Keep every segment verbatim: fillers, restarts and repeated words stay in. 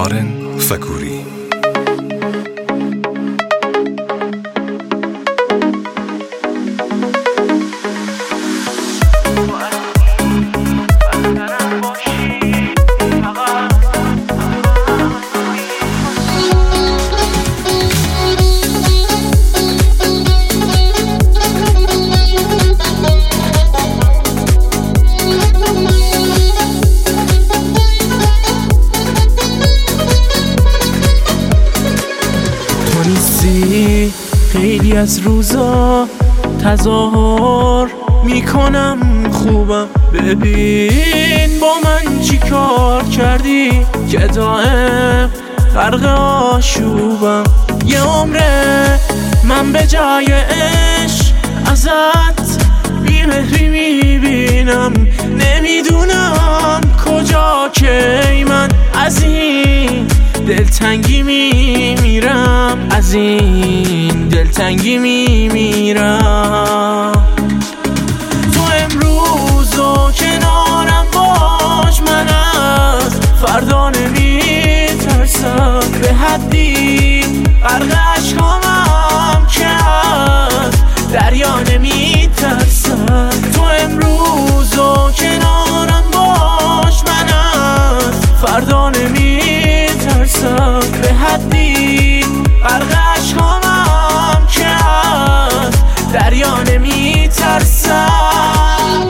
کارن فکوری. خیلی از روزا تظاهر میکنم خوبم، ببین با من چی کار کردی که دائم غرق آشوبم. یه عمره من به جای عشق ازت بی‌مهری میبینم، نمیدونم کجا کی من از این دلتنگی میمیرم، از این دلتنگی میمیرم. تو امروز و کنارم باش، من از فردا نمیترسم، به حدی غرق عشقامم که از دریا نمیترسم. تو امروز و کنارم باش، من از فردا نمیترسم، به حدی غرق عشقامم که از دریا نمیترسم.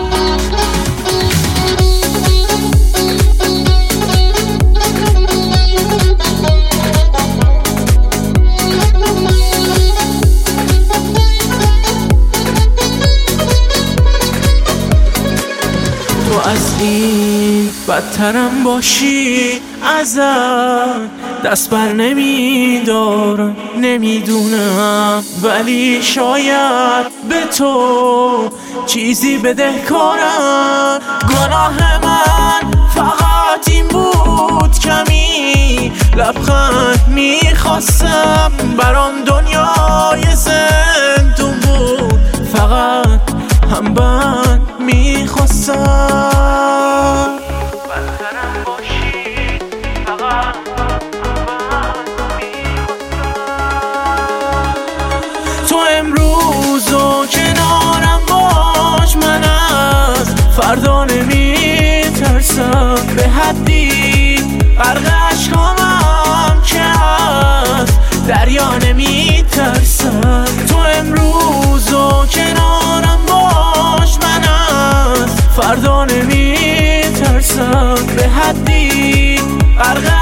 تو از این بدترم باشی، ازت دست بر نمیدارم، نمیدونم ولی شاید به تو چیزی بدهکارم. گناه من فقط این بود کمی لبخند میخواستم، برام دنیای زندون بود، فقط هم بند میخواستم. تو امروز و کنارم باش، من از فردا نمیترسم، به حدی غرق عشقامم که از دریا نمیترسم. تو امروز و کنارم باش، من از فردا نمیترسم، به حدی غرق